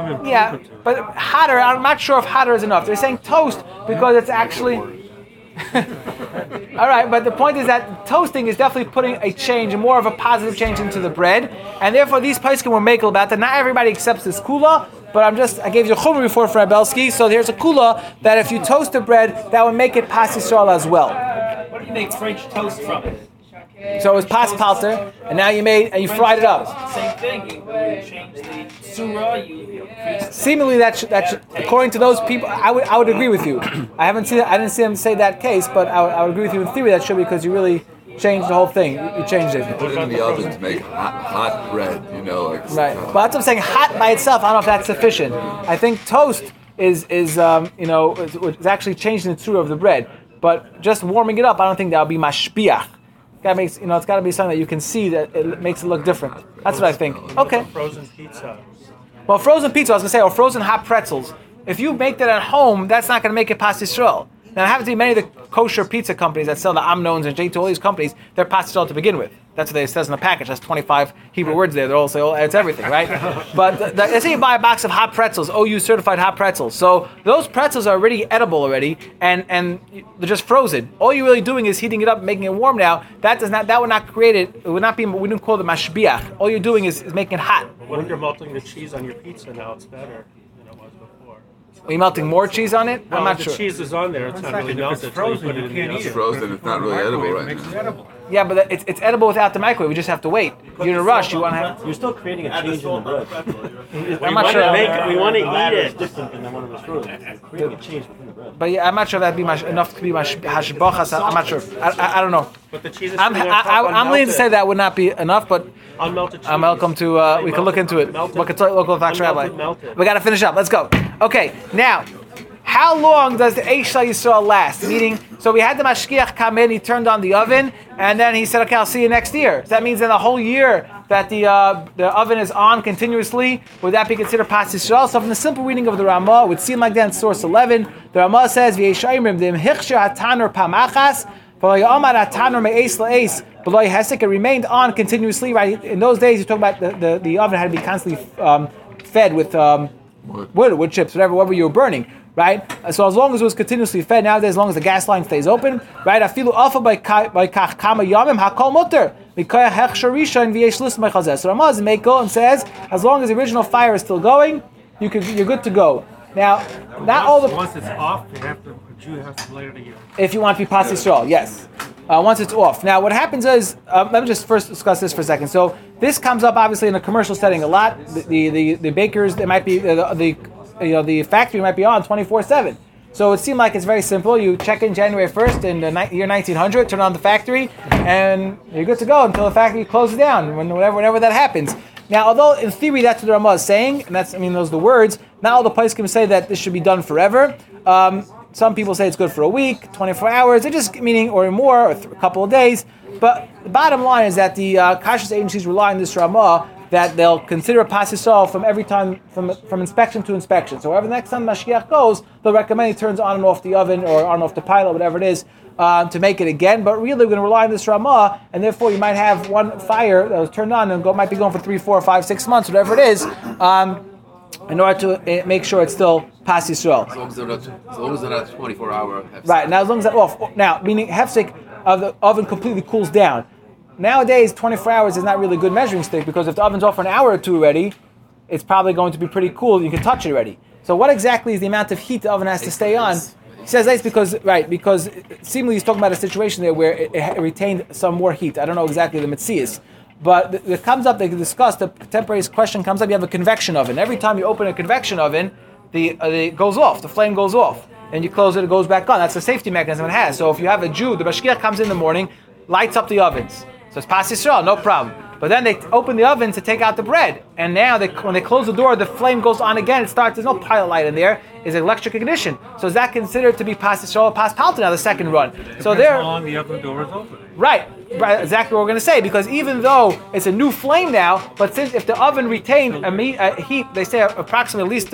but hotter. I'm not sure if hotter is enough. They're saying toast because it's actually. All right, but the point is that toasting is definitely putting a change, more of a positive change into the bread, and therefore these poskim were makel about that. Not everybody accepts this kula, but I gave you a chumrah before for Abelski, so here's a kula that if you toast the bread, that would make it pas Yisrael as well. What do you make French toast from? So it was pas palter, and now you fried it up. Same thing. You change the surah. You increase. Seemingly, according to those people, I would agree with you. I didn't see them say that case, but I would agree with you in theory that should be because you really changed the whole thing. You changed it. Put it in the oven to make hot bread, like. Right. But that's what I'm saying. Hot by itself, I don't know if that's sufficient. I think toast is actually changing the tzura of the bread. But just warming it up, I don't think that would be mashpiach. It's got to be something that you can see that it makes it look different. That's what I think. Okay. Frozen pizza. Well, frozen pizza, I was going to say, or frozen hot pretzels. If you make that at home, that's not going to make it pas Yisrael. Now, there happen to be many of the kosher pizza companies that sell the Amnons and J2, all these companies, they're pas Yisrael to begin with. That's what it says in the package. That's 25 Hebrew words there. They all say, it's everything, right? But let's say you buy a box of hot pretzels, OU certified hot pretzels. So those pretzels are already edible already, and they're just frozen. All you're really doing is heating it up, making it warm now. That would not create it. It would not be, we wouldn't call it mashbiach. All you're doing is making it hot. When you're melting the cheese on your pizza now, it's better than it was before. Are you melting more cheese on it? I'm not the sure. cheese is on there. It's not really melted. frozen, so you put it you in can't the eat It's it. oven. frozen. It's not really edible right Makes it now. edible. Yeah, but it's edible without the microwave. You just have to wait. You're in a rush. You want to have. You're still creating a change in the bread. I'm not sure. We want to eat it different than one of the frozen. You're creating a change within the bread. But yeah, I'm not sure if that'd be enough to be hashbachas. I'm not sure. I don't know. But the cheese is I'm leaning to say that would not be enough, but unmelted cheese. I'm welcome to. We can look into it. Local Fox Rabbi. Melted. We got to finish up. Let's go. Okay, now. How long does the Eish Shal Yisrael last? Meaning, so we had the Mashgiach come in, he turned on the oven, and then he said, okay, I'll see you next year. So that means in the whole year that the oven is on continuously, would that be considered Pas Yisrael? So from the simple reading of the Ramah, it would seem like that in source 11, the Ramah says, V'yesh Ayimrim, D'im hichsher hatanur pamachas, v'lo ya'amad hatanur me'es la'es, b'lo yehesek, it remained on continuously, right? In those days, you talk about the oven had to be constantly fed with wood chips, whatever you were burning. Right? So as long as it was continuously fed, nowadays, as long as the gas line stays open, right? Afilu alpha by kach kama yamim hakol mutter. Mikayach hechsher rishon v'yesh lis mechazeh. So Ramaz Meiko and says, as long as the original fire is still going, you're good to go. Now, not all the Once it's off, you have to light it again. if you want to be Pas Yisrael, yes. Once it's off. Now, what happens is, let me just first discuss this for a second. So this comes up obviously in a commercial setting a lot. The bakers, they might be the factory might be on 24/7. So it seemed like it's very simple. You check in January 1st in the year 1900, turn on the factory, and you're good to go until the factory closes down, whenever that happens. Now, although in theory that's what the Ramah is saying, and those are the words, not all the poskim say that this should be done forever. Some people say it's good for a week, 24 hours, they're just meaning or more, or a couple of days. But the bottom line is that the kashrus agencies rely on this Ramah that they'll consider a Pas Yisrael from every time, from inspection to inspection. So wherever the next time Mashiach goes, they'll recommend he turns on and off the oven or on and off the pilot, whatever it is, to make it again. But really, we're going to rely on this Ramah, and therefore you might have one fire that was turned on and might be going for 3, 4, 5, 6 months, whatever it is, in order to make sure it's still Pas Yisrael. As long as they're not 24-hour. Right, now as long as that's off. Now, meaning hefsek of the oven completely cools down. Nowadays, 24 hours is not really a good measuring stick because if the oven's off for an hour or two already, it's probably going to be pretty cool. You can touch it already. So what exactly is the amount of heat the oven has to stay on? He says that's because seemingly he's talking about a situation there where it retained some more heat. I don't know exactly the metzias. But it comes up, they can discuss, the contemporary question comes up, you have a convection oven. Every time you open a convection oven, it goes off, the flame goes off. And you close it goes back on. That's the safety mechanism it has. So if you have a Jew, the Mashgiach comes in the morning, lights up the ovens. So it's Pas Yisrael, no problem. But then they open the oven to take out the bread. And now when they close the door, the flame goes on again. It starts, there's no pilot light in there. It's electric ignition. So is that considered to be Pas Yisrael or Pas Palta now, the second run? So there. How long the oven door is open? Right, exactly what we're going to say. Because even though it's a new flame now, but since if the oven retained a heat, they say approximately at least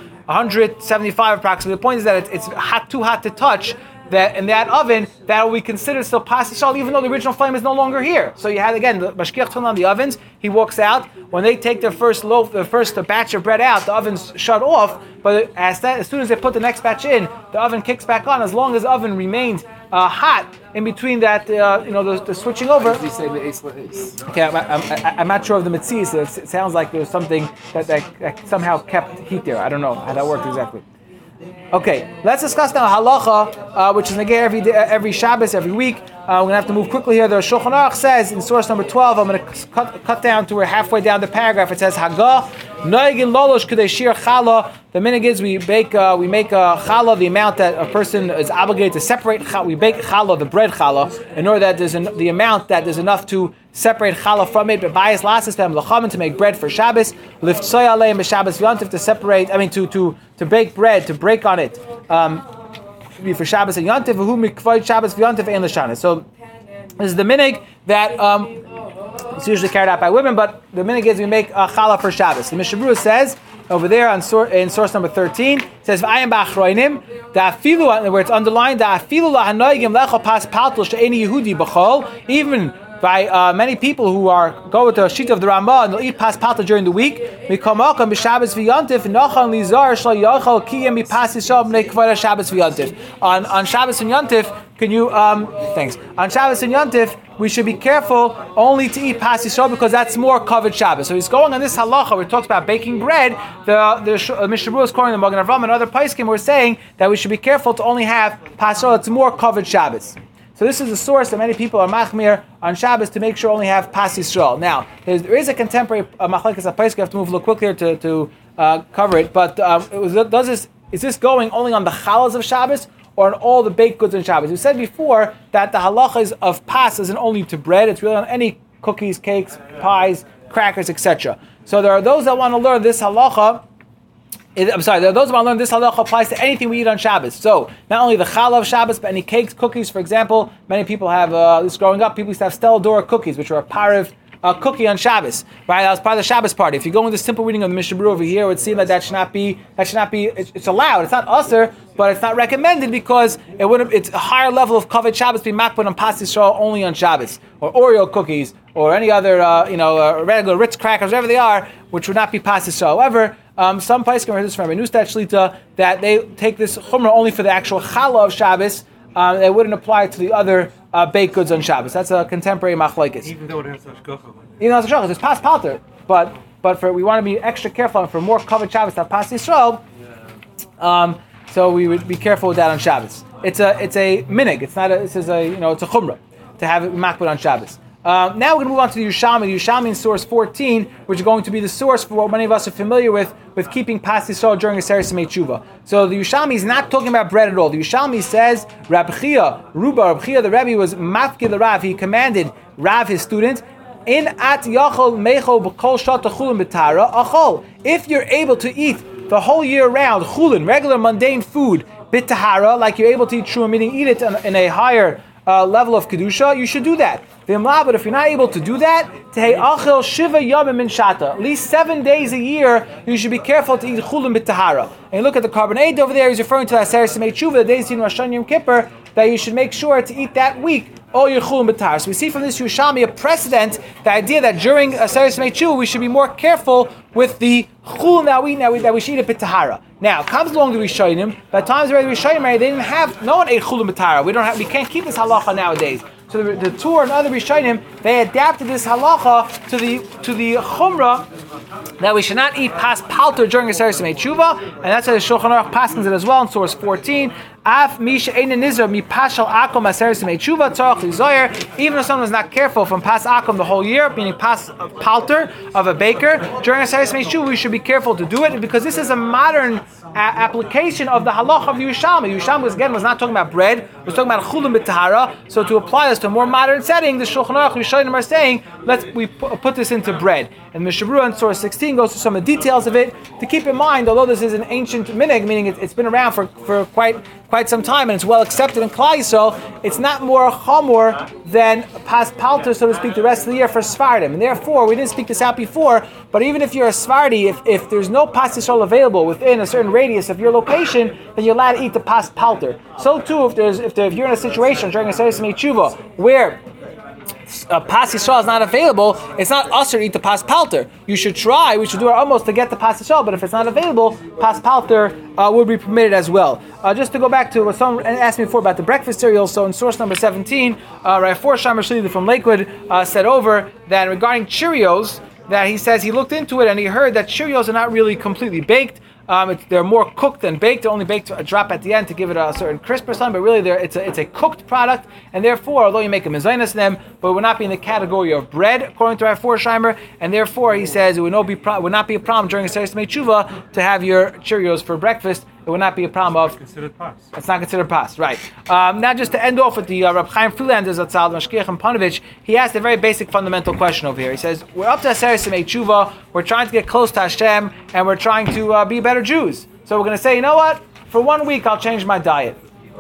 175 approximately. The point is that it's too hot to touch. That in that oven, that will be considered still Pas Yisrael, even though the original flame is no longer here. So you had again the Mashgiach turned on the ovens. He walks out when they take their first loaf, the first batch of bread out. The oven's shut off, but as soon as they put the next batch in, the oven kicks back on. As long as the oven remains hot in between that, the switching over. Does he say me'es la'es? Okay, I'm not sure of the mitzvahs. It sounds like there was something that somehow kept heat there. I don't know how that worked exactly. Okay, let's discuss now halacha, which is negay every Shabbos, every week. We're going to have to move quickly here. The Shulchan Aruch says in source number 12, I'm going to cut down to where halfway down the paragraph it says Haggah Noigin Lolosh Kadeshir Chala. The minhag is we make a challah, the amount that a person is obligated to separate. We bake challah, the bread challah, in order that there's the amount that there's enough to separate challah from it. But bias lasses them lachamin to make bread for Shabbos. Lift soy aleim b'Shabbos v'yontif to separate. I mean to bake bread, to break on it. For Shabbos and Yontif, who mikvod Shabbos v'Yontif and l'shanis. So this is the minhag that it's usually carried out by women, but the minhag is we make a challah for Shabbos. The Mishnah Berurah says over there in source number 13, it says v'ayim b'achroinim da'afilu, where it's underlined da'afilu lahanoigim lecho pas paltul she'eni Yehudi b'chol, even by many people who go with the sheet of the Ramah and they'll eat pas palta during the week. On Shabbos and Yontif, can you thanks. On Shabbos and Yontif, we should be careful only to eat pas yisrael because that's more covered Shabbos. So he's going on this halacha where he talks about baking bread. The Mishnah Berurah is quoting the Magen Avraham and other poskim were saying that we should be careful to only have pas yisrael. It's more covered Shabbos. So this is a source that many people are machmir on Shabbos to make sure only have pas yisrael. Now, there is a contemporary machlekes haPoskim. We have to move a little quicker to cover it. But is this going only on the challahs of Shabbos or on all the baked goods on Shabbos? We said before that the halachas of pas isn't only to bread; it's really on any cookies, cakes, pies, crackers, etc. So there are those that want to learn this halacha. There are those who want to learn this halacha applies to anything we eat on Shabbos. So not only the challah of Shabbos, but any cakes, cookies, for example. Many people have this growing up. People used to have Stella Dora cookies, which are a parav cookie on Shabbos. Right, that was part of the Shabbos party. If you go with the simple reading of the Mishnah Berurah over here, it would seem that should not be. It's allowed. It's not usher, but it's not recommended because it's a higher level of kavod Shabbos being makbid on pas yisrael only on Shabbos, or Oreo cookies, or any other regular Ritz crackers, whatever they are, which would not be pas yisrael. However, some poskim heard this from a Newstat Shlita that they take this chumrah only for the actual challah of Shabbos. They wouldn't apply to the other baked goods on Shabbos. That's a contemporary machlekes. Even though it has hashgacha. Even though it's hashgacha, it's pas palter. But we want to be extra careful and for more covered Shabbos to have pas yisrael. So we would be careful with that on Shabbos. It's a minig. It's not it's a chumrah to have it makbid on Shabbos. Now we're going to move on to the Yerushalmi. The Yerushalmi in source 14, which is going to be the source for what many of us are familiar with keeping pas yisrael during a Seres Yemei Tshuva. So the Yerushalmi is not talking about bread at all. The Yerushalmi says, Rab Chia, the Rebbe was mafkid the Rav. He commanded Rav, his student, in at yachol mechol b'kol shata chulin b'tara achol. If you're able to eat the whole year round chulin, regular mundane food, b'tahara, like you're able to eat true, meaning eat it in a higher level of kedusha, you should do that. But if you're not able to do that, at least 7 days a year, you should be careful to eat chulin b'tahara. And you look at the carbonate over there, he's referring to that Seres Yemei Tshuva, the days in Rosh Hashanah Yom Kippur, that you should make sure to eat that week all your chulin b'tahara. So we see from this Yerushalmi a precedent, the idea that during a Seres Yemei Tshuva, we should be more careful with the chulin that we should eat at b'tahara. Now, comes along the Rishonim. By the time the Rishonim, they didn't have, no one ate chulin b'tahara. We can't keep this halacha nowadays. So the Tur and other Rishonim, they adapted this halacha to the chumrah that we should not eat pas palter during a Seres Yemei Tshuva, and that's how the Shulchan Aruch paskins it as well in source 14. Af misha einin nizar mi pashal akom aseres yemei tshuva tzarich lizoyer. Even if someone is not careful from pas akom the whole year, meaning pas palter of a baker during a seres yemei tshuva, we should be careful to do it because this is a modern application of the halacha of Yerushalmi. Yerushalmi again was not talking about bread; it was talking about chulin b'tahara. So to apply this to a more modern setting, the Shulchan Aruch Rishonim are saying, we put this into bread. And Mishnah Berurah in source 16 goes through some of the details of it to keep in mind. Although this is an ancient minig, meaning it's been around for quite some time and it's well accepted in Klal Yisrael, it's not more chamor than pas palter, so to speak, the rest of the year for Sfardim. And therefore, we didn't speak this out before, but even if you're a Sfardi, if there's no pas yisrael available within a certain radius of your location, then you're allowed to eat the pas palter. So too, if you're in a situation during a Seres Yemei Tshuva where pas yisrael is not available, it's not usher to eat the pas palter. You should try. We should do our utmost to get the pas yisrael. But if it's not available, pas palter would be permitted as well. Just to go back to what someone asked me before about the breakfast cereal. So in source number 17, Rafor Shamer Shli from Lakewood said over that regarding Cheerios, that he says he looked into it and he heard that Cheerios are not really completely baked. They're more cooked than baked. They're only baked a drop at the end to give it a certain crisp or something, but really it's a cooked product, and therefore, although you make a mezainas in them, but it would not be in the category of bread, according to our Forsheimer, and therefore, he says, it would not be a problem during a Seres Tshuva to have your Cheerios for breakfast. It would not be a problem of... Considered pas. It's not considered pas, right. Now just to end off with the Reb Chaim Freelanders at Tzal Mashkiach and Panovich, he asked a very basic fundamental question over here. He says, we're up to Aseret Simei Tshuva, we're trying to get close to Hashem, and we're trying to be better Jews. So we're going to say, you know what, for 1 week I'll change my diet.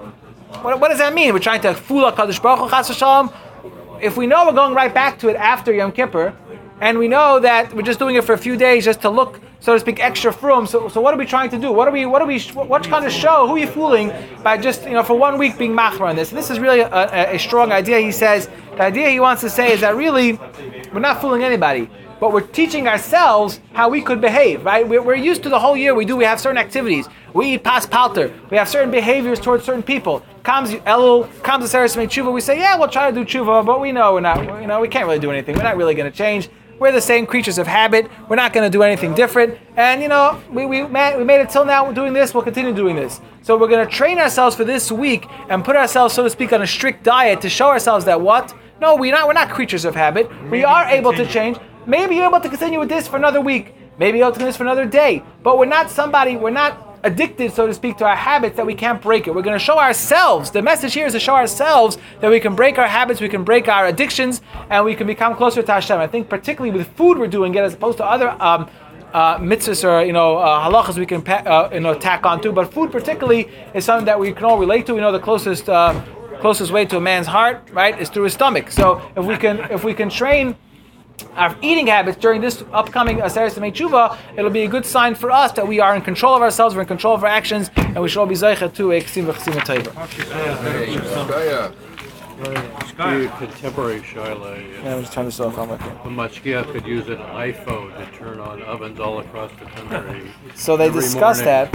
What does that mean? We're trying to fool HaKadosh Baruch Hu, Chas v'Shalom. If we know we're going right back to it after Yom Kippur, and we know that we're just doing it for a few days just to look, so to speak, extra frum. So what are we trying to do? What kind of show? Who are you fooling by just, for 1 week being machmer on this? And this is really a strong idea. He says, the idea he wants to say is that really, we're not fooling anybody, but we're teaching ourselves how we could behave, right? We're used to the whole year we have certain activities. We eat pas palter. We have certain behaviors towards certain people. Comes the Seres Simei Tshuva, we say, yeah, we'll try to do tshuva, but we know we're not, we can't really do anything. We're not really going to change. We're the same creatures of habit. We're not going to do anything different. And, we made it till now. We're doing this. We'll continue doing this. So we're going to train ourselves for this week and put ourselves, so to speak, on a strict diet to show ourselves that what? No, we're not creatures of habit. We are able to change. Maybe you're able to continue with this for another week. Maybe you're able to do this for another day. But we're not addicted, so to speak, to our habits that we can't break it. We're going to show ourselves. The message here is to show ourselves that we can break our habits, we can break our addictions, and we can become closer to Hashem. I think particularly with food we're doing it as opposed to other mitzvahs or halachas we can tack on to. But food particularly is something that we can all relate to. We know the closest way to a man's heart, right, is through his stomach. So if we can train our eating habits during this upcoming Aseret Simei Tshuva, it'll be a good sign for us that we are in control of ourselves, we're in control of our actions, and we should all be zeicha to a ksim v'chsim teva. The contemporary Shaila. Yeah, I'm just turn this off. I'm looking. The Mashgiach could use an iPhone to turn on ovens all across the country. So they every discussed morning. that.